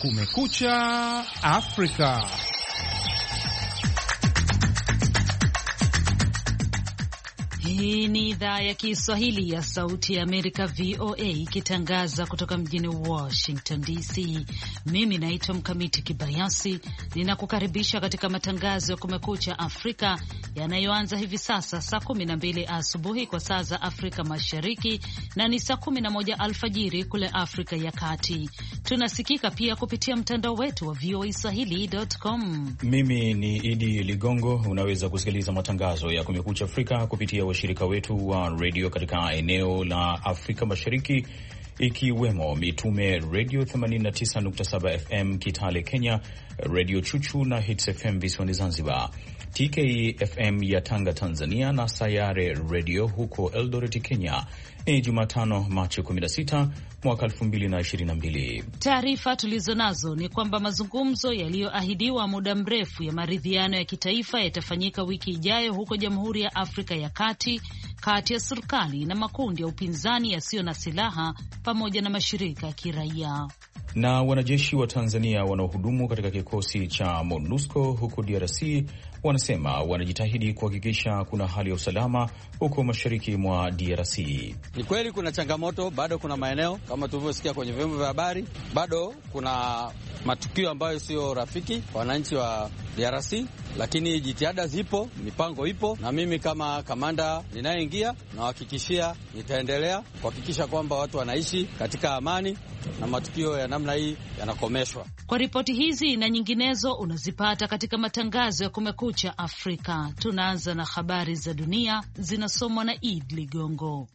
Kumekucha Afrika. Hii ni idhaa ya Kiswahili ya Sauti ya Amerika, VOA, ikitangaza kutoka mjini Washington DC. Mimi naitwa Mkamiti Kibayasi, ninakukaribisha katika matangazo ya Kumekucha Afrika yanayoanza hivi sasa saa 12 asubuhi kwa saa za Afrika Mashariki na ni saa 11 alfajiri kule Afrika ya Kati. Tunasikika pia kupitia mtandao wetu wa voaswahili.com. Mimi ni Idi Ligongo. Unaweza kusikiliza matangazo ya Kumekucha Afrika kupitia washirika wetu wa redio katika eneo la Afrika Mashariki, ikiwemo Mitume Radio 89.7 FM Kitale Kenya, Radio Chuchu na Hits FM visiwani Zanzibar, TKFM ya Tanga Tanzania, na Sayare Radio huko Eldoret Kenya. Ni Jumatano, Machi 16 mwaka 2022. Taarifa tulizo nazo ni kwamba mazungumzo yaliyoahidiwa muda mrefu ya maridhiano ya kitaifa yatafanyika wiki ijayo huko Jamhuri ya Afrika ya Kati, kati ya serikali na makundi ya upinzani yasiyo na silaha pamoja na mashirika ya kiraia. Na wanajeshi wa Tanzania wanaohudumu katika kikosi cha MONUSCO huko DRC wanasema wanajitahidi kuhakikisha kuna hali ya usalama huko mashariki mwa DRC. Ni kweli kuna changamoto, bado kuna maeneo kama tulivyosikia kwenye vyombo vya habari, bado kuna matukio ambayo sio rafiki kwa wananchi wa DRC, lakini jitihada zipo, mipango ipo, na mimi kama kamanda ninayeingia nawahakikishia nitaendelea kuhakikisha kwamba watu wanaishi katika amani na matukio ya namna hii yanakomeshwa. Kwa ripoti hizi na nyinginezo unazipata katika matangazo ya Kumekucha Afrika. Tunaanza na habari za dunia zinasomwa na Id Ligongo.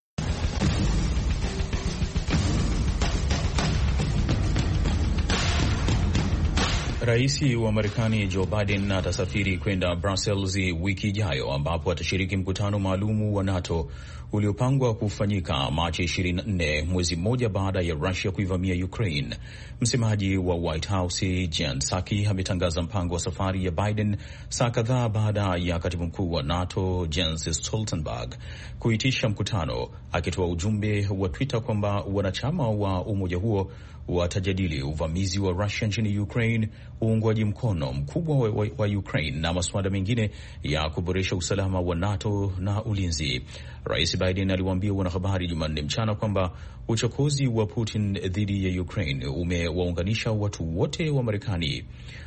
Rais wa Marekani Joe Biden atasafiri kwenda Brussels wiki ijayo, ambapo atashiriki mkutano maalumu wa NATO uliopangwa kufanyika Machi 24, mwezi mmoja baada ya Russia kuivamia Ukraine. Msemaji wa White House Jen Psaki ametangaza mpango wa safari ya Biden saa kadhaa baada ya katibu mkuu wa NATO Jens Stoltenberg kuitisha mkutano, akitoa ujumbe wa Twitter kwamba wanachama wa umoja huo watajadili uvamizi wa Russia nchini Ukraine, uungwaji mkono mkubwa wa Ukraine na masuala mengine ya kuboresha usalama wa NATO na ulinzi. Rais Biden aliwaambia wanahabari Jumanne mchana kwamba uchokozi wa Putin dhidi ya Ukraine umewaunganisha watu wote wa Marekani.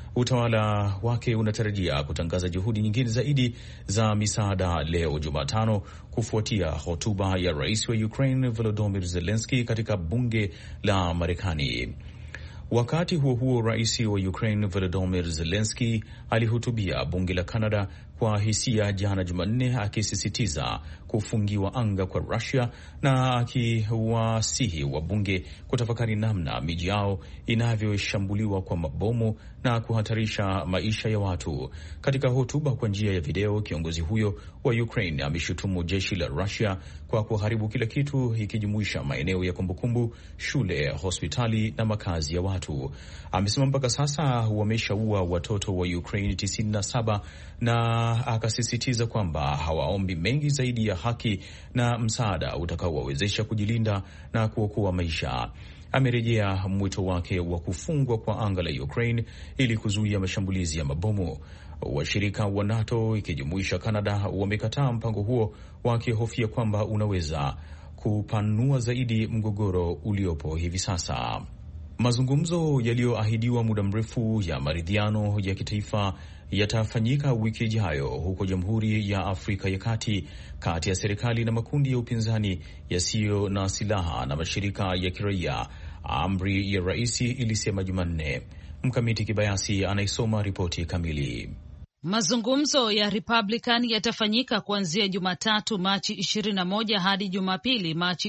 Utawala wake unatarajia kutangaza juhudi nyingine zaidi za misaada leo Jumatano, kufuatia hotuba ya rais wa Ukraine Volodymyr Zelensky katika bunge la Marekani. Wakati huo huo, rais wa Ukraine Volodymyr Zelensky alihutubia bunge la Canada kwa hisia jana Jumanne, akisisitiza kufungiwa anga kwa Russia na akiwasihi wabunge kutafakari namna miji yao inavyoshambuliwa kwa mabomu na kuhatarisha maisha ya watu. Katika hotuba kwa njia ya video, kiongozi huyo wa Ukraine ameshutumu jeshi la Russia kwa kuharibu kila kitu, ikijumuisha maeneo ya kumbukumbu, shule, hospitali na makazi ya watu. Amesema mpaka sasa wameshaua watoto wa Ukraine 97 na akasisitiza kwamba hawaombi mengi zaidi ya haki na msaada utakaowawezesha kujilinda na kuokoa maisha. Amerejea mwito wake wa kufungwa kwa anga la Ukraine ili kuzuia mashambulizi ya mabomu. Washirika wa NATO ikijumuisha Canada wamekataa mpango huo, wakihofia kwamba unaweza kupanua zaidi mgogoro uliopo hivi sasa. Mazungumzo yaliyoahidiwa muda mrefu ya maridhiano ya kitaifa yatafanyika wiki ijayo huko Jamhuri ya Afrika ya Kati, kati ya serikali na makundi ya upinzani yasiyo na silaha na mashirika ya kiraia, amri ya rais ilisema Jumanne. Mkamiti Kibayasi anaisoma ripoti kamili. Mazungumzo ya Republican yatafanyika kuanzia Jumatatu Machi 21 hadi Jumapili Machi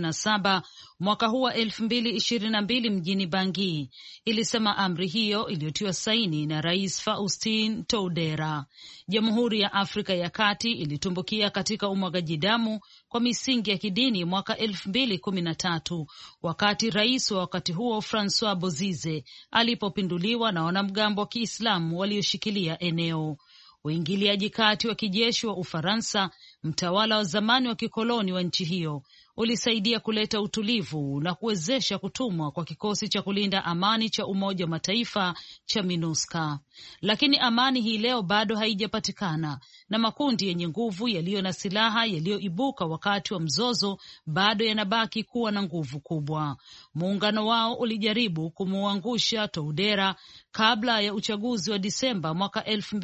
27 mwaka huu wa 2022 mjini Bangui, ilisema amri hiyo iliyotiwa saini na Rais Faustin Touadera. Jamhuri ya Afrika ya Kati ilitumbukia katika umwagaji damu kwa misingi ya kidini mwaka 2013 wakati rais wa wakati huo Francois Bozize alipopinduliwa na wanamgambo wa Kiislamu walioshikilia eneo. Uingiliaji kati wa kijeshi wa Ufaransa, mtawala wa zamani wa kikoloni wa nchi hiyo, ulisaidia kuleta utulivu na kuwezesha kutumwa kwa kikosi cha kulinda amani cha Umoja wa Mataifa cha MINUSCA. Lakini amani hii leo bado haijapatikana na makundi yenye nguvu yaliyo na silaha yaliyoibuka wakati wa mzozo bado yanabaki kuwa na nguvu kubwa. Muungano wao ulijaribu kumuangusha Toudera kabla ya uchaguzi wa Disemba mwaka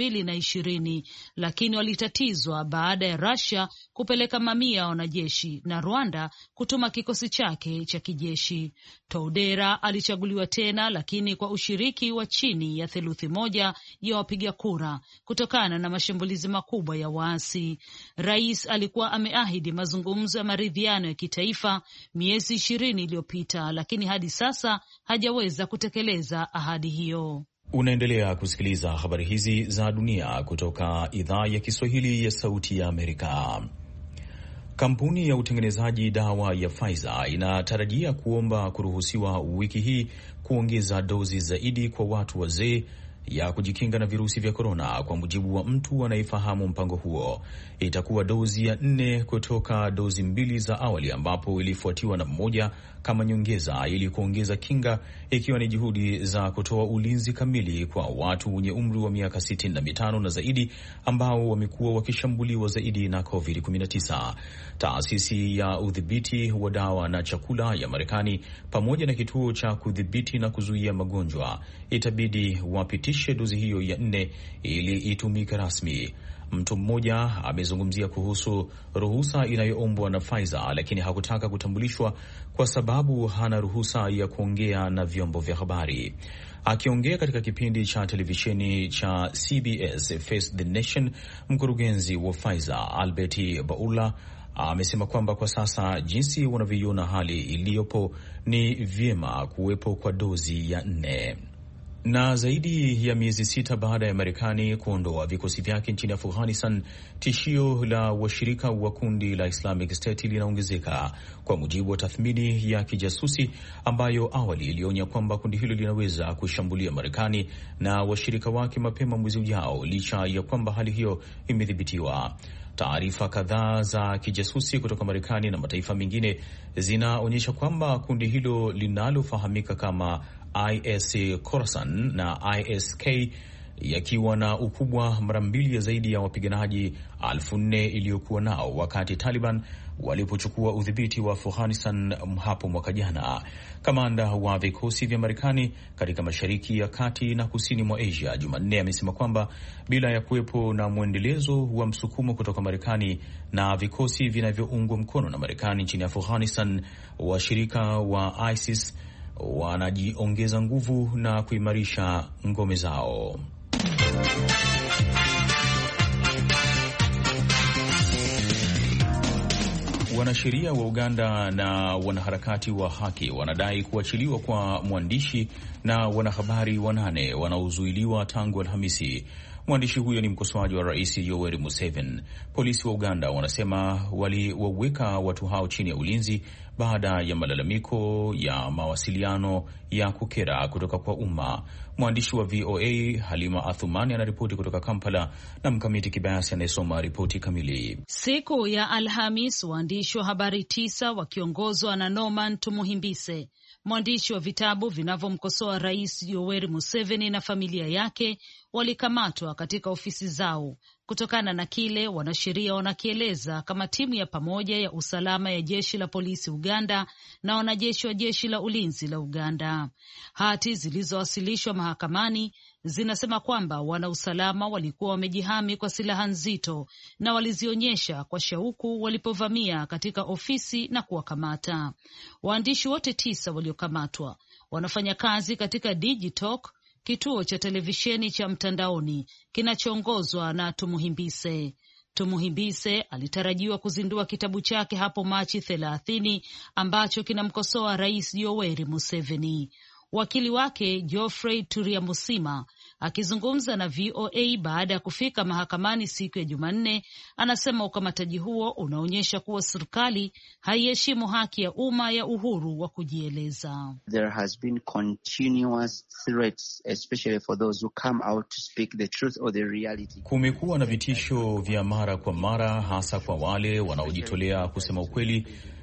2020, lakini walitatizwa baada ya Russia kupeleka mamia ya wanajeshi na Rwanda kutuma kikosi chake cha kijeshi. Toudera alichaguliwa tena, lakini kwa ushiriki wa chini ya 1/3 ya wapiga kura kutokana na mashambulizi makubwa ya waasi. Rais alikuwa ameahidi mazungumzo ya maridhiano ya kitaifa miezi 20 iliyopita, lakini hadi sasa hajaweza kutekeleza ahadi hiyo. Unaendelea kusikiliza habari hizi za dunia kutoka idhaa ya Kiswahili ya Sauti ya Amerika. Kampuni ya utengenezaji dawa ya Pfizer inatarajia kuomba kuruhusiwa wiki hii kuongeza dozi zaidi kwa watu wazee ya kujikinga na virusi vya korona. Kwa mujibu wa mtu anayefahamu mpango huo, itakuwa dozi ya 4 kutoka dozi 2 za awali, ambapo ilifuatiwa na 1 kama nyongeza ili kuongeza kinga, ikiwa ni juhudi za kutoa ulinzi kamili kwa watu wenye umri wa miaka 65 na zaidi ambao wamekuwa wakishambuliwa zaidi na COVID-19. Taasisi ya udhibiti wa dawa na chakula ya Marekani pamoja na kituo cha kudhibiti na kuzuia magonjwa itabidi wapitishe dozi hiyo ya 4 ili itumike rasmi. Mtu mmoja amezungumzia kuhusu ruhusa inayoombwa na Pfizer, lakini hakutaka kutambulishwa kwa sababu hana ruhusa ya kuongea na vyombo vya habari. Akiongea katika kipindi cha televisheni cha CBS Face the Nation, mkurugenzi wa Pfizer Albert Bourla amesema kwamba kwa sasa jinsi wanavyoiona hali iliyopo ni vyema kuwepo kwa dozi ya 4. Na zaidi ya miezi 6 baada ya Marekani kuondoa vikosi vyake nchini Afghanistan, tishio la washirika wa kundi la Islamic State linaongezeka, kwa mujibu wa tathmini ya kijasusi ambayo awali ilionya kwamba kundi hilo linaweza kushambulia Marekani na washirika wake mapema mwezi ujao, licha ya kwamba hali hiyo imedhibitiwa. Taarifa kadhaa za kijasusi kutoka Marekani na mataifa mengine zinaonyesha kwamba kundi hilo linalofahamika kama IS Khorasan na ISK yakiwa na ukubwa mara 2 ya zaidi ya wapiganaji 4,000 iliyokuwa nao wakati Taliban walipochukua udhibiti wa Afghanistan hapo mwaka jana. Kamanda wa vikosi vya Marekani katika Mashariki ya Kati na kusini mwa Asia Jumanne amesema kwamba bila ya kuwepo na mwendelezo wa msukumo kutoka Marekani na vikosi vinavyoungwa mkono na Marekani nchini Afghanistan, washirika wa ISIS wanajiongeza nguvu na kuimarisha ngome zao. Wanasheria wa Uganda na wanaharakati wa haki wanadai kuachiliwa kwa mwandishi na wanahabari 8 wanaozuiliwa tangu Alhamisi. Mwandishi huyo ni mkosoaji wa Rais Yoweri Museveni. Polisi wa Uganda wanasema waliwaweka watu hao chini ya ulinzi baada ya malalamiko ya mawasiliano ya kukera kutoka kwa umma. Mwandishi wa VOA Halima Athumani anaripoti kutoka Kampala na Mkamiti Kibayasi anayesoma ripoti kamili. Siku ya Alhamis, waandishi wa habari 9 wakiongozwa na Norman Tumuhimbise, mwandishi wa vitabu vinavyomkosoa Rais Yoweri Museveni na familia yake, walikamatwa katika ofisi zao kutokana na kile wanasheria wanakieleza kama timu ya pamoja ya usalama ya jeshi la polisi Uganda na wanajeshi wa jeshi la ulinzi la Uganda. Hati zilizowasilishwa mahakamani zinasema kwamba wanausalama walikuwa wamejihami kwa silaha nzito na walizionyesha kwa shauku walipovamia katika ofisi na kuwakamata. Waandishi wote 9 waliokamatwa wanafanya kazi katika Digitalk, kituo cha televisheni cha mtandaoni kinachoongozwa na Tumuhimbise. Tumuhimbise alitarajiwa kuzindua kitabu chake hapo Machi 30 ambacho kinamkosoa Rais Yoweri Museveni. Wakili wake Geoffrey Turiamusima akizungumza na VOA baada ya kufika mahakamani siku ya Jumanne, anasema ukamataji huo unaonyesha kuwa serikali haiheshimu haki ya umma ya uhuru wa kujieleza. There has been continuous threats, especially for those who come out to speak the truth or the reality. Kumekuwa na vitisho vya mara kwa mara, hasa kwa wale wanaojitolea kusema ukweli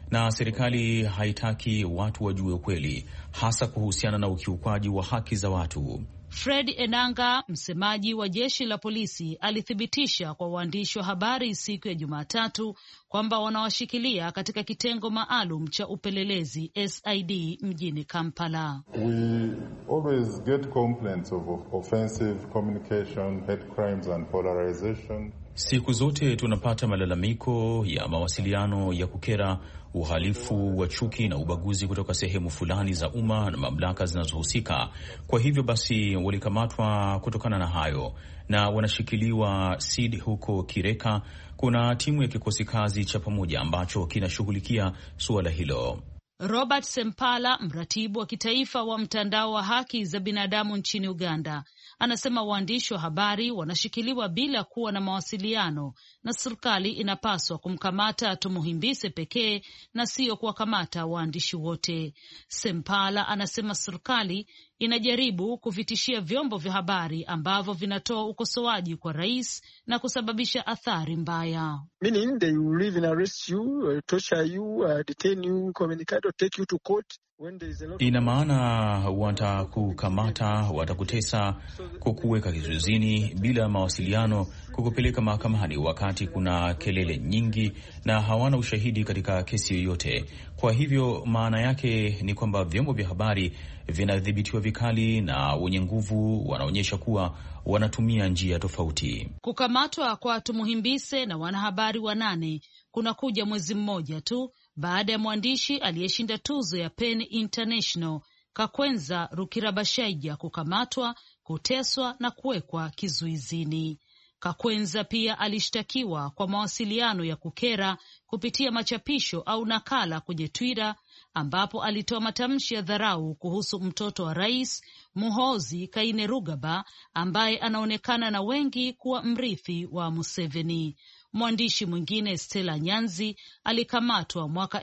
na serikali haitaki watu wajue ukweli, hasa kuhusiana na ukiukwaji wa haki za watu. Fred Enanga, msemaji wa jeshi la polisi, alithibitisha kwa waandishi wa habari siku ya Jumatatu kwamba wanawashikilia katika kitengo maalum cha upelelezi SID mjini Kampala. We always get complaints of offensive communication, hate crimes and polarization. Siku zote tunapata malalamiko ya mawasiliano ya kukera, uhalifu wa chuki na ubaguzi kutoka sehemu fulani za umma na mamlaka zinazohusika. Kwa hivyo basi walikamatwa kutokana na hayo na wanashikiliwa SID huko Kireka. Kuna timu ya kikosi kazi cha pamoja ambacho kinashughulikia suala hilo. Robert Sempala, mratibu wa kitaifa wa mtandao wa haki za binadamu nchini Uganda, anasema waandishi wa habari wanashikiliwa bila kuwa na mawasiliano na serikali inapaswa kumkamata Tumuhimbise pekee na sio kuwakamata waandishi wote. Sempala anasema serikali inajaribu kuvitishia vyombo vya habari ambavyo vinatoa ukosoaji kwa rais na kusababisha athari mbaya. Meaning they will even arrest you, torture you, detain you, communicate or take you to court. Ina maana watakukamata, watakutesa, kukuweka kizuizini bila mawasiliano, kukupeleka mahakamani wakati kuna kelele nyingi na hawana ushahidi katika kesi yoyote. Kwa hivyo maana yake ni kwamba vyombo vya habari vinadhibitiwa vikali na wenye nguvu wanaonyesha kuwa wanatumia njia tofauti. Kukamatwa kwa Tumuhimbise na wanahabari 8 kunakuja mwezi mmoja tu baada ya mwandishi aliyeshinda tuzo ya PEN International Kakwenza Rukirabashaija kukamatwa, kuteswa na kuwekwa kizuizini. Kakwenza pia alishtakiwa kwa mawasiliano ya kukera kupitia machapisho au nakala kwenye Twitter, ambapo alitoa matamshi ya dharau kuhusu mtoto wa rais Muhoozi Kainerugaba ambaye anaonekana na wengi kuwa mrithi wa Museveni. Mwandishi mwingine Stella Nyanzi alikamatwa mwaka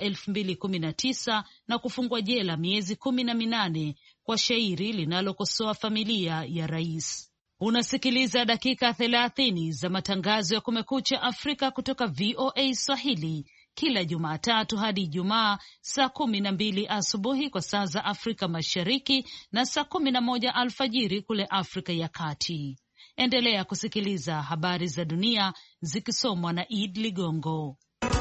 2019 na kufungwa jela miezi 18 kwa shairi linalokosoa familia ya rais. Unasikiliza dakika 30 za matangazo ya Kumekucha Afrika kutoka VOA Swahili kila Jumatatu hadi Ijumaa saa 12 asubuhi kwa saa za Afrika Mashariki na saa 11 alfajiri kule Afrika ya Kati. Endelea kusikiliza habari za dunia zikisomwa na Id Ligongo.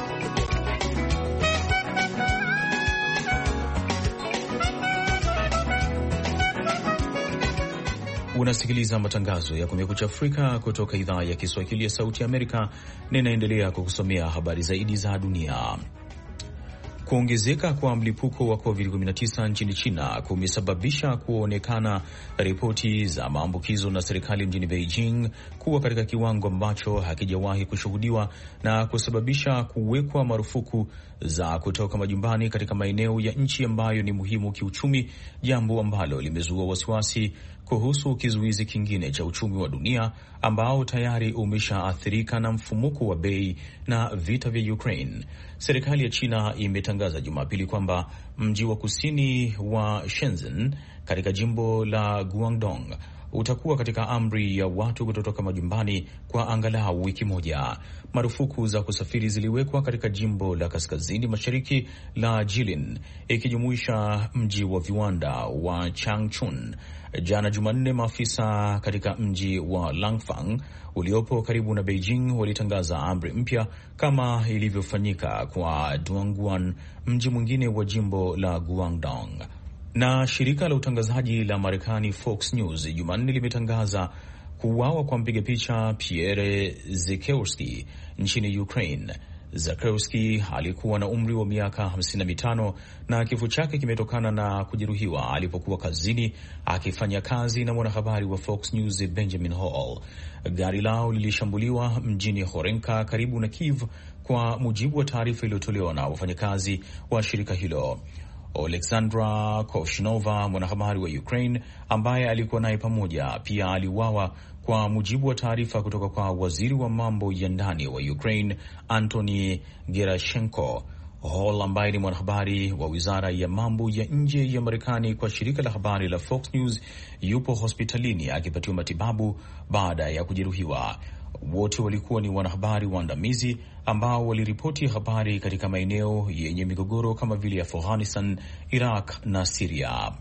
Unasikiliza matangazo ya Kumekucha Afrika kutoka idhaa ya Kiswahili ya Sauti ya Amerika. Ninaendelea kukusomea habari zaidi za dunia. Kuongezeka kwa mlipuko wa COVID-19 nchini China kumesababisha kuonekana ripoti za maambukizo na serikali mjini Beijing kuwa katika kiwango ambacho hakijawahi kushuhudiwa na kusababisha kuwekwa marufuku za kutoka majumbani katika maeneo ya nchi ambayo ni muhimu kiuchumi, jambo ambalo limezua wasiwasi kuhusu kizuizi kingine cha uchumi wa dunia ambao tayari umeshaathirika na mfumuko wa bei na vita vya Ukraine. Serikali ya China imetangaza Jumapili kwamba mji wa kusini wa Shenzhen katika jimbo la Guangdong utakuwa katika amri ya watu kutotoka majumbani kwa angalau wiki moja. Marufuku za kusafiri ziliwekwa katika jimbo la kaskazini mashariki la Jilin, ikijumuisha mji wa viwanda wa Changchun. Jana Jumanne, maafisa katika mji wa Langfang uliopo karibu na Beijing walitangaza amri mpya kama ilivyofanyika kwa Dongguan, mji mwingine wa jimbo la Guangdong. Na shirika la utangazaji la Marekani Fox News Jumanne limetangaza kuuawa kwa mpiga picha Pierre Zakrzewski nchini Ukraine. Zakrzewski alikuwa na umri wa miaka 55 na kifo chake kimetokana na kujeruhiwa alipokuwa kazini akifanya kazi na mwanahabari wa Fox News Benjamin Hall. Gari lao lilishambuliwa mjini Horenka karibu na Kiev, kwa mujibu wa taarifa iliyotolewa na wafanyakazi wa shirika hilo. Oleksandra Kovshnova, mwanahabari wa Ukraine ambaye alikuwa naye pamoja, pia aliuawa, kwa mujibu wa taarifa kutoka kwa waziri wa mambo ya ndani wa Ukraine Antony Gerashenko. Hall ambaye ni mwanahabari wa wizara ya mambo ya nje ya Marekani kwa shirika la habari la Fox News yupo hospitalini akipatiwa matibabu baada ya kujeruhiwa. Wote walikuwa ni wanahabari waandamizi ambao waliripoti habari katika maeneo yenye migogoro kama vile Afghanistan, Iraq na Syria.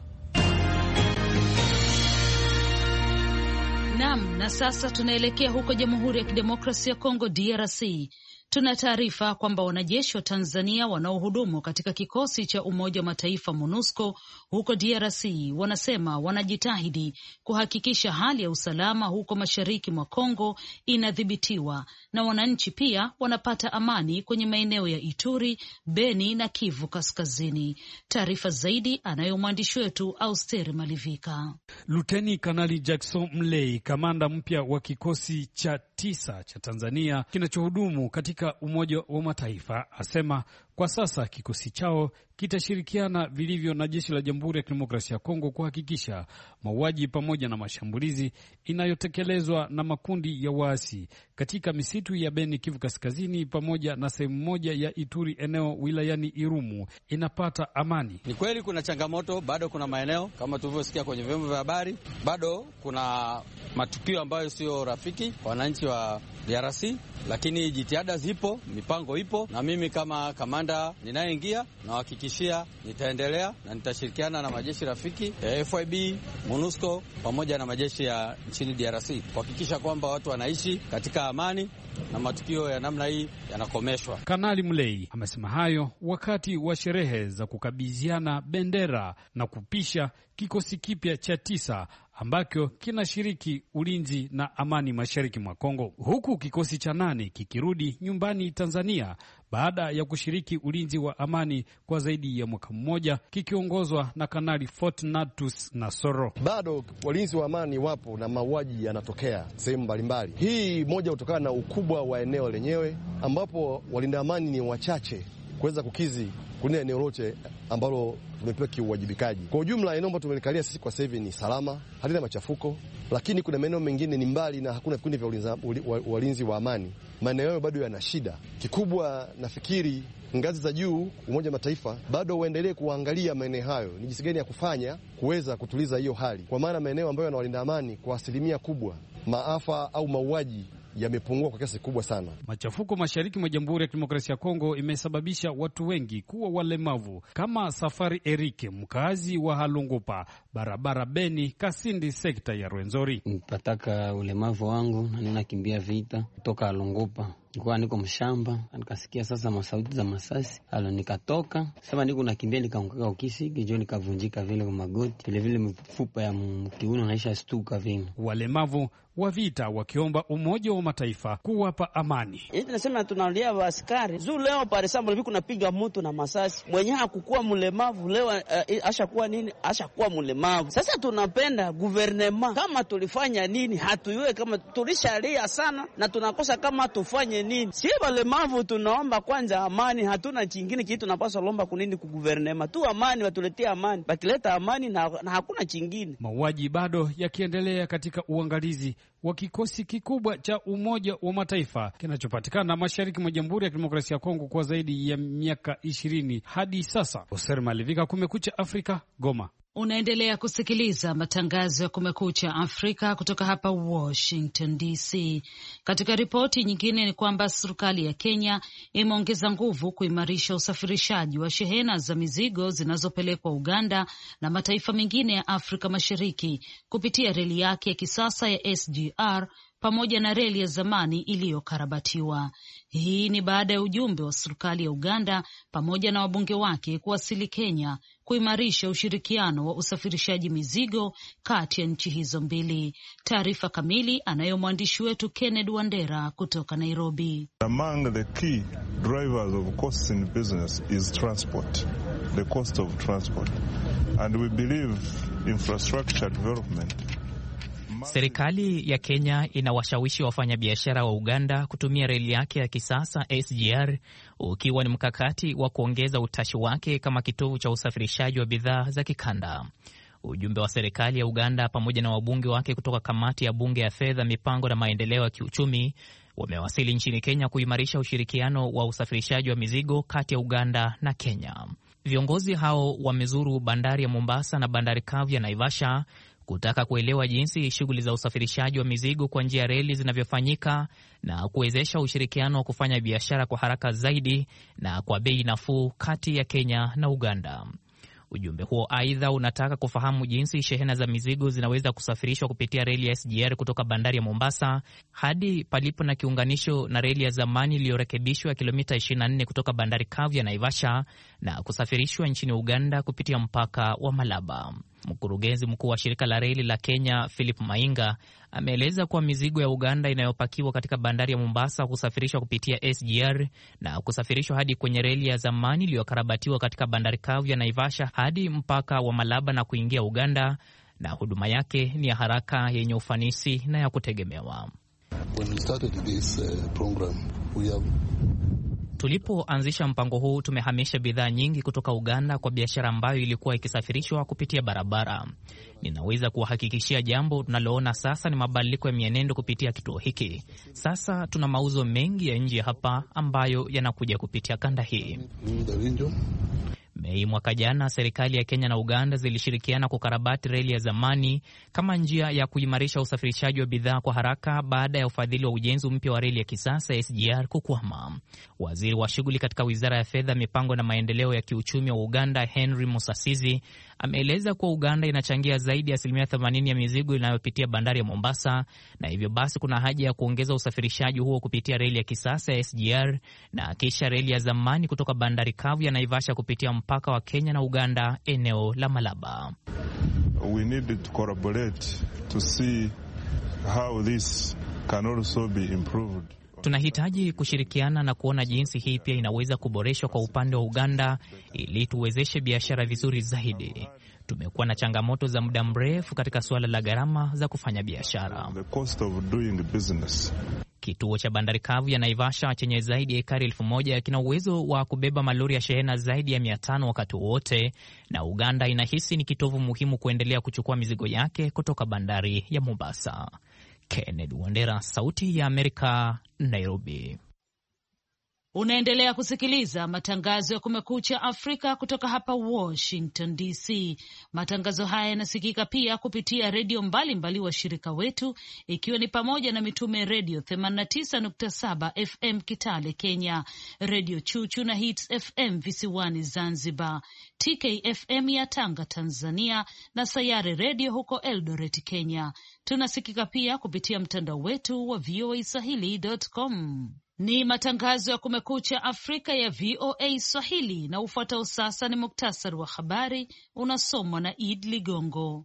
Naam, na sasa tunaelekea huko Jamhuri ya Kidemokrasia ya Kongo, DRC. Tuna taarifa kwamba wanajeshi wa Tanzania wanaohudumu katika kikosi cha Umoja wa Mataifa MONUSCO huko DRC wanasema wanajitahidi kuhakikisha hali ya usalama huko mashariki mwa Kongo inadhibitiwa na wananchi pia wanapata amani kwenye maeneo ya Ituri, Beni na Kivu Kaskazini. Taarifa zaidi anayo mwandishi wetu Austeri Malivika. Luteni Kanali Jackson Mlei, kamanda mpya wa kikosi cha 9 cha Tanzania kinachohudumu katika Umoja wa Mataifa, asema kwa sasa kikosi chao kitashirikiana vilivyo na jeshi la Jamhuri ya Kidemokrasia ya Kongo kuhakikisha mauaji pamoja na mashambulizi inayotekelezwa na makundi ya waasi katika misitu ya Beni, Kivu Kaskazini pamoja na sehemu moja ya Ituri, eneo wilayani Irumu, inapata amani. Ni kweli kuna changamoto, bado kuna maeneo kama tulivyosikia kwenye vyombo vya habari, bado kuna matukio ambayo sio rafiki kwa wananchi wa DRC, lakini jitihada zipo, mipango ipo, na mimi kama kamanda ninayeingia nawahakikishia nitaendelea na nitashirikiana na majeshi rafiki ya FIB, MONUSCO pamoja na majeshi ya nchini DRC kuhakikisha kwamba watu wanaishi katika amani na matukio ya namna hii yanakomeshwa. Kanali Mlei amesema hayo wakati wa sherehe za kukabidhiana bendera na kupisha kikosi kipya cha 9 ambacho kinashiriki ulinzi na amani mashariki mwa Kongo, huku kikosi cha 8 kikirudi nyumbani Tanzania baada ya kushiriki ulinzi wa amani kwa zaidi ya mwaka mmoja, kikiongozwa na Kanali Fortunatus Nasoro. Bado walinzi wa amani wapo na mauaji yanatokea sehemu mbalimbali. Hii moja kutokana na ukubwa wa eneo lenyewe, ambapo walinda amani ni wachache kuweza kukizi kulinda eneo lote ambalo tumepewa kiuwajibikaji. Kwa ujumla, eneo ambalo tumelikalia sisi kwa sasa hivi ni salama, halina machafuko, lakini kuna maeneo mengine ni mbali na hakuna vikundi vya walinzi wa amani. Maeneo hayo bado yana shida. Kikubwa nafikiri ngazi za juu, Umoja wa Mataifa bado waendelee kuangalia maeneo hayo ni jinsi gani ya kufanya kuweza kutuliza hiyo hali, kwa maana maeneo ambayo yanawalinda amani kwa asilimia kubwa maafa au mauaji yamepungua kwa kiasi kubwa sana. Machafuko mashariki mwa Jamhuri ya Kidemokrasia ya Kongo imesababisha watu wengi kuwa walemavu, kama Safari Erike, mkazi wa Halungupa, barabara Beni Kasindi, sekta ya Rwenzori. Nipataka ulemavu wangu na ninakimbia vita kutoka Halungupa. Nilikuwa niko mshamba, nikasikia sasa masauti za masasi. Nikatoka, sema niko nakimbia, nikaanguka ukisi, kijo nikavunjika vile kwa magoti. Vile mfupa ya kiuno naisha stuka vile. Walemavu wa vita wakiomba Umoja wa Mataifa kuwapa amani. Tunasema tunalia askari. Leo par example viku napiga mtu na masasi. Mwenye hakukuwa mlemavu leo ashakuwa nini? Ashakuwa mlemavu. Sasa tunapenda gouvernement kama tulifanya nini? Hatuyue kama tulishalia sana na tunakosa kama tufanye nini? Si walemavu tunaomba kwanza amani, hatuna chingine kitu tunapaswa lomba kunini ku gouvernement. Tu amani, watuletee amani. Bakileta amani na hakuna chingine. Mauaji bado yakiendelea katika uangalizi wa kikosi kikubwa cha Umoja wa Mataifa kinachopatikana mashariki mwa Jamhuri ya Kidemokrasia ya Kongo kwa zaidi ya miaka 20 hadi sasa. Oser Malivika, Kumekucha Afrika, Goma. Unaendelea kusikiliza matangazo ya Kumekucha Afrika kutoka hapa Washington DC. Katika ripoti nyingine ni kwamba serikali ya Kenya imeongeza nguvu kuimarisha usafirishaji wa shehena za mizigo zinazopelekwa Uganda na mataifa mengine ya Afrika Mashariki kupitia reli yake ya kisasa ya SGR pamoja na reli ya zamani iliyokarabatiwa. Hii ni baada ya ujumbe wa serikali ya Uganda pamoja na wabunge wake kuwasili Kenya kuimarisha ushirikiano wa usafirishaji mizigo kati ya nchi hizo mbili. Taarifa kamili anayo mwandishi wetu Kenneth Wandera kutoka Nairobi. Among the key drivers of costs in business is transport, the cost of transport. And we believe infrastructure development. Serikali ya Kenya inawashawishi wafanyabiashara wa Uganda kutumia reli yake ya kisasa SGR, ukiwa ni mkakati wa kuongeza utashi wake kama kitovu cha usafirishaji wa bidhaa za kikanda. Ujumbe wa serikali ya Uganda pamoja na wabunge wake kutoka kamati ya bunge ya fedha, mipango na maendeleo ya kiuchumi wamewasili nchini Kenya kuimarisha ushirikiano wa usafirishaji wa mizigo kati ya Uganda na Kenya. Viongozi hao wamezuru bandari ya Mombasa na bandari kavu ya Naivasha kutaka kuelewa jinsi shughuli za usafirishaji wa mizigo kwa njia ya reli zinavyofanyika na kuwezesha ushirikiano wa kufanya biashara kwa haraka zaidi na kwa bei nafuu kati ya Kenya na Uganda. Ujumbe huo aidha unataka kufahamu jinsi shehena za mizigo zinaweza kusafirishwa kupitia reli ya SGR kutoka bandari ya Mombasa hadi palipo na kiunganisho na reli ya zamani iliyorekebishwa kilomita 24 kutoka bandari kavu ya Naivasha na kusafirishwa nchini Uganda kupitia mpaka wa Malaba. Mkurugenzi mkuu wa shirika la reli la Kenya, Philip Mainga, ameeleza kuwa mizigo ya Uganda inayopakiwa katika bandari ya Mombasa kusafirishwa kupitia SGR na kusafirishwa hadi kwenye reli ya zamani iliyokarabatiwa katika bandari kavu ya Naivasha hadi mpaka wa Malaba na kuingia Uganda, na huduma yake ni ya haraka, yenye ufanisi na ya kutegemewa. Tulipoanzisha mpango huu tumehamisha bidhaa nyingi kutoka Uganda kwa biashara ambayo ilikuwa ikisafirishwa kupitia barabara. Ninaweza kuwahakikishia jambo tunaloona sasa ni mabadiliko ya mienendo kupitia kituo hiki. Sasa tuna mauzo mengi ya nje hapa ambayo yanakuja kupitia kanda hii. Mei mwaka jana, serikali ya Kenya na Uganda zilishirikiana kukarabati reli ya zamani kama njia ya kuimarisha usafirishaji wa bidhaa kwa haraka baada ya ufadhili wa ujenzi mpya wa reli ya kisasa SGR kukwama. Waziri wa shughuli katika Wizara ya Fedha, Mipango na Maendeleo ya Kiuchumi wa Uganda, Henry Musasizi, ameeleza kuwa Uganda inachangia zaidi ya 80% ya mizigo inayopitia bandari ya Mombasa, na hivyo basi kuna haja ya kuongeza usafirishaji huo kupitia reli ya kisasa ya SGR na kisha reli ya zamani kutoka bandari kavu ya Naivasha kupitia mpaka wa Kenya na Uganda, eneo la Malaba. We need to collaborate to see how this can also be improved. Tunahitaji kushirikiana na kuona jinsi hii pia inaweza kuboreshwa kwa upande wa Uganda ili tuwezeshe biashara vizuri zaidi. Tumekuwa na changamoto za muda mrefu katika suala la gharama za kufanya biashara. Kituo cha bandari kavu ya Naivasha chenye zaidi ya ekari 1000 kina uwezo wa kubeba malori ya shehena zaidi ya 500 wakati wote, na Uganda inahisi ni kitovu muhimu kuendelea kuchukua mizigo yake kutoka bandari ya Mombasa. Kennedy Wandera, Sauti ya Amerika, Nairobi. Unaendelea kusikiliza matangazo ya Kumekucha Afrika kutoka hapa Washington DC. Matangazo haya yanasikika pia kupitia redio mbalimbali wa shirika wetu, ikiwa ni pamoja na Mitume Redio 89.7 FM Kitale Kenya, Redio Chuchu na Hits FM visiwani Zanzibar, TKFM ya Tanga Tanzania, na Sayare Redio huko Eldoret Kenya. Tunasikika pia kupitia mtandao wetu wa voaswahili.com. Ni matangazo ya Kumekucha Afrika ya VOA Swahili, na ufuatao sasa ni muktasari wa habari unasomwa na Id Ligongo.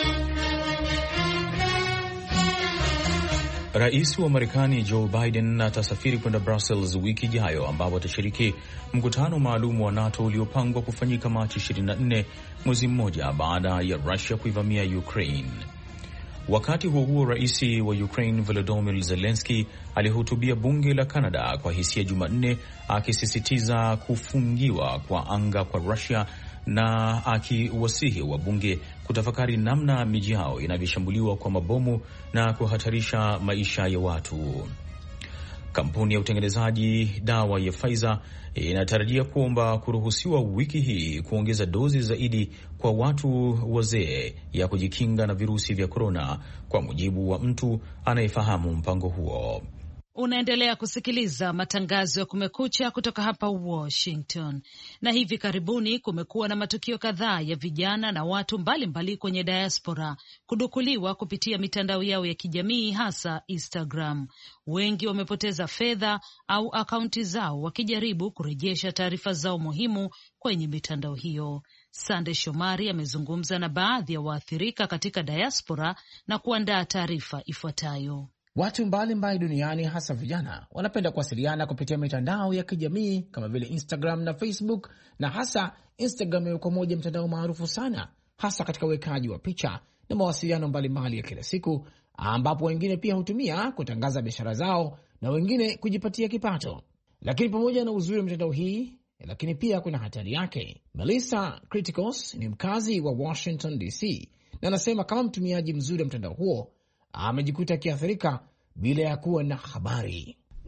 Rais wa Marekani Joe Biden atasafiri kwenda Brussels wiki ijayo, ambapo atashiriki mkutano maalum wa NATO uliopangwa kufanyika Machi 24, mwezi mmoja baada ya Russia kuivamia Ukraine. Wakati huo huo, rais wa Ukraine Volodymyr Zelensky alihutubia bunge la Canada kwa hisia Jumanne, akisisitiza kufungiwa kwa anga kwa Russia na akiwasihi wabunge kutafakari namna miji yao inavyoshambuliwa kwa mabomu na kuhatarisha maisha ya watu. Kampuni ya utengenezaji dawa ya Pfizer inatarajia kuomba kuruhusiwa wiki hii kuongeza dozi zaidi kwa watu wazee ya kujikinga na virusi vya korona, kwa mujibu wa mtu anayefahamu mpango huo. Unaendelea kusikiliza matangazo ya Kumekucha kutoka hapa Washington. Na hivi karibuni kumekuwa na matukio kadhaa ya vijana na watu mbalimbali kwenye diaspora kudukuliwa kupitia mitandao yao ya kijamii, hasa Instagram. Wengi wamepoteza fedha au akaunti zao wakijaribu kurejesha taarifa zao muhimu kwenye mitandao hiyo. Sande Shomari amezungumza na baadhi ya waathirika katika diaspora na kuandaa taarifa ifuatayo. Watu mbalimbali duniani, hasa vijana, wanapenda kuwasiliana kupitia mitandao ya kijamii kama vile Instagram na Facebook, na hasa Instagram imekuwa moja mtandao maarufu sana, hasa katika uwekaji wa picha na mawasiliano mbalimbali ya kila siku, ambapo wengine pia hutumia kutangaza biashara zao na wengine kujipatia kipato. Lakini pamoja na uzuri wa mitandao hii, lakini pia kuna hatari yake. Melissa Criticos ni mkazi wa Washington DC na anasema kama mtumiaji mzuri wa mtandao huo amejikuta akiathirika bila ya kuwa na habari.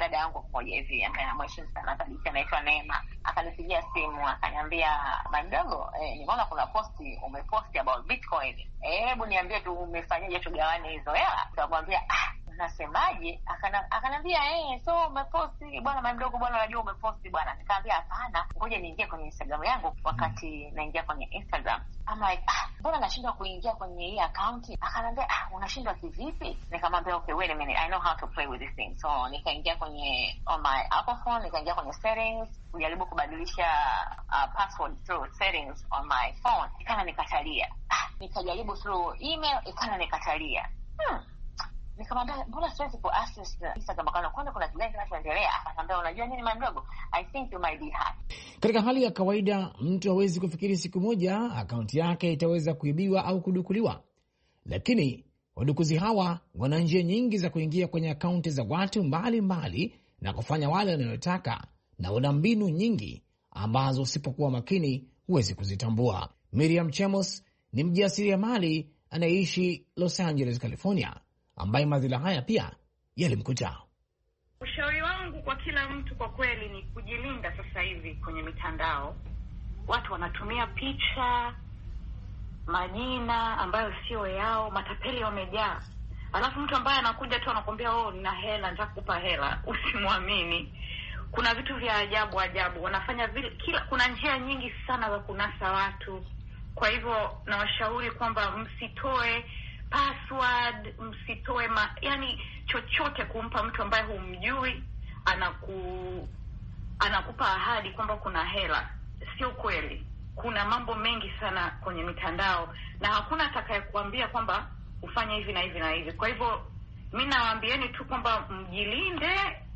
dada yangu mmoja hivi ambaye anamheshimu sana kabisa, anaitwa Neema, akanipigia simu akaniambia, mdogo, nimeona kuna posti umeposti about Bitcoin. Hebu niambie tu umefanyaje tugawane hizo hela. Nikamwambia nasemaje? Akanambia so umeposti bwana mdogo, bwana unajua umeposti bwana. Nikamwambia hapana, ngoja niingie kwenye Instagram yangu. Wakati naingia kwenye Instagram, I'm like mbona nashindwa kuingia kwenye hii account? Akanambia unashindwa kivipi? Nikamwambia okay, wait a minute, I know how to play with this thing. So nikaingia kwenye on my Apple phone, nikaingia kwenye settings, kujaribu kubadilisha password through settings on my phone, ikana nikatalia. Nikajaribu through email, ikana nikatalia. Nikamwambia mbona siwezi ku access Instagram account, kwani kuna kitu gani kinachoendelea? Akamwambia unajua nini mdogo, I think you might be hacked. Katika hali ya kawaida mtu hawezi kufikiri siku moja akaunti yake itaweza kuibiwa au kudukuliwa, lakini wadukuzi hawa wana njia nyingi za kuingia kwenye akaunti za watu mbalimbali na kufanya wale wanayotaka, na wana mbinu nyingi ambazo usipokuwa makini huwezi kuzitambua. Miriam Chemos ni mjasiriamali anayeishi Los Angeles, California, ambaye madhila haya pia yalimkuta. Ushauri wangu kwa kila mtu kwa kweli ni kujilinda. Sasa hivi kwenye mitandao watu wanatumia picha, majina ambayo sio yao, matapeli wamejaa. Alafu mtu ambaye anakuja tu anakuambia nina hela, nitakupa hela, usimwamini. Kuna vitu vya ajabu wanafanya vile, kuna njia nyingi sana za kunasa watu. Kwa hivyo nawashauri kwamba msitoe password, msitoe yani chochote kumpa mtu ambaye humjui, anakupa ahadi kwamba kuna hela. Sio kweli. Kuna mambo mengi sana kwenye mitandao na hakuna atakayekuambia kwamba ufanye hivi na hivi na hivi. Kwa hivyo mimi nawaambieni tu kwamba mjilinde,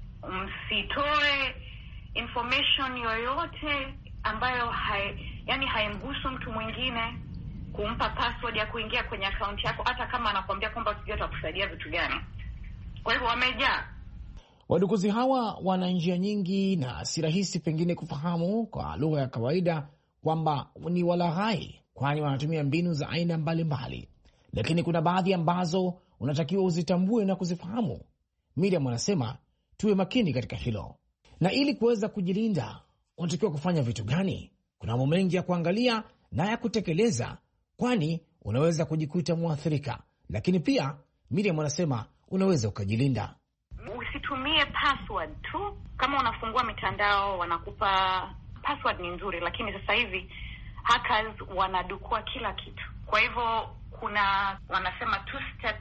msitoe information yoyote ambayo haimhusu mtu mwingine, kumpa password ya kuingia kwenye account yako hata kama anakuambia kwamba sijui atakusaidia vitu gani. Kwa hivyo wamejaa. Wadukuzi hawa wana njia nyingi na si rahisi pengine kufahamu kwa lugha ya kawaida kwamba ni walaghai, kwani wanatumia mbinu za aina mbalimbali. Lakini kuna baadhi ambazo unatakiwa uzitambue na kuzifahamu. Miriam anasema tuwe makini katika hilo. Na ili kuweza kujilinda, unatakiwa kufanya vitu gani? Kuna mambo mengi ya kuangalia na ya kutekeleza, kwani unaweza kujikuta muathirika. Lakini pia Miriam anasema unaweza ukajilinda. Usitumie password tu. Kama unafungua mitandao wanakupa password ni nzuri, lakini sasa hivi hackers wanadukua kila kitu. Kwa hivyo kuna wanasema two-step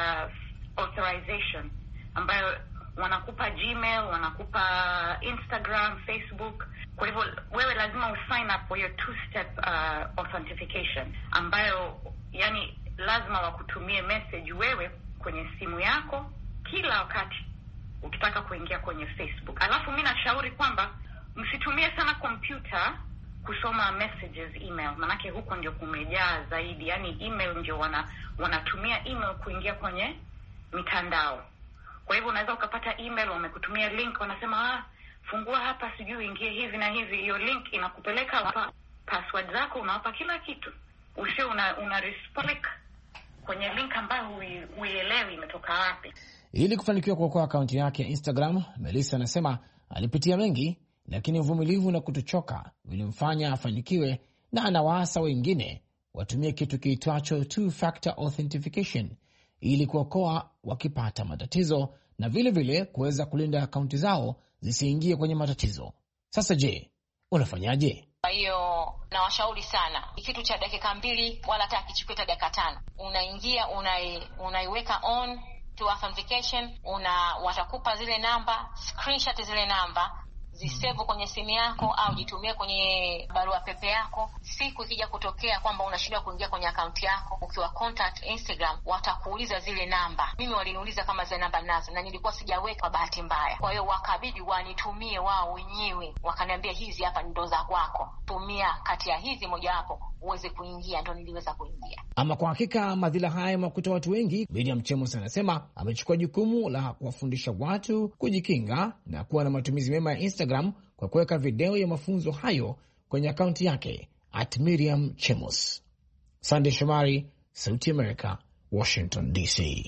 authorization ambayo wanakupa Gmail, wanakupa Instagram, Facebook. Kwa hivyo wewe lazima usign up for your two-step authentication ambayo yani lazima wakutumie message wewe kwenye simu yako kila wakati ukitaka kuingia kwenye Facebook. Alafu mimi nashauri kwamba msitumie sana kompyuta kusoma messages, email, manake huko ndio kumejaa zaidi. Yani email ndio wanatumia email kuingia kwenye mitandao. Kwa hivyo unaweza ukapata email wamekutumia link, wanasema fungua hapa sijui ingie hivi na hivi. Hiyo link inakupeleka hapa, password zako unawapa kila kitu. Usio una respond kwenye link ambayo huielewi imetoka wapi. Ili kufanikiwa kuokoa akaunti yake ya Instagram, Melissa anasema alipitia mengi, lakini uvumilivu na kutochoka vilimfanya afanikiwe, na anawaasa wengine watumie kitu kiitwacho two-factor authentication ili kuokoa wakipata matatizo na vile kuweza kulinda akaunti zao zisiingie kwenye matatizo. Sasa je, unafanyaje? Kwa hiyo nawashauri sana, kitu cha dakika 2 wala hata kichukue dakika 5. Unaingia unaiweka on to authentication, watakupa zile namba, screenshot zile namba, zisave kwenye simu yako au jitumie kwenye barua pepe yako. Siku ikija kutokea kwamba unashindwa kuingia kwenye akaunti yako, ukiwa contact Instagram watakuuliza zile namba. Mimi waliniuliza kama zile namba nazo na nilikuwa sijaweka bahati mbaya. Kwa hiyo wakabidi wanitumie wao wenyewe. Wakaniambia hizi hapa ndo za kwako. Tumia kati ya hizi moja wapo uweze kuingia, ndo niliweza kuingia. Ama kwa hakika madhila haya makuta watu wengi. Miriam Chemos anasema amechukua jukumu la kuwafundisha watu kujikinga na kuwa na matumizi mema ya Instagram kwa kuweka video ya mafunzo hayo kwenye akaunti yake @Miriam Chemos. Sunday Shomari, Sauti America, Washington DC.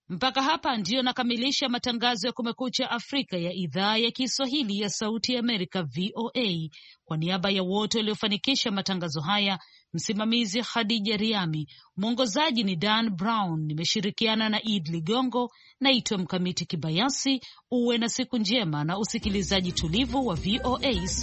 Mpaka hapa ndiyo nakamilisha matangazo ya Kumekucha Afrika ya idhaa ya Kiswahili ya Sauti ya Amerika, VOA. Kwa niaba ya wote waliofanikisha matangazo haya, msimamizi Khadija Riami, mwongozaji ni Dan Brown, nimeshirikiana na Id Ligongo. Naitwa Mkamiti Kibayasi. Uwe na siku njema na usikilizaji tulivu wa VOA.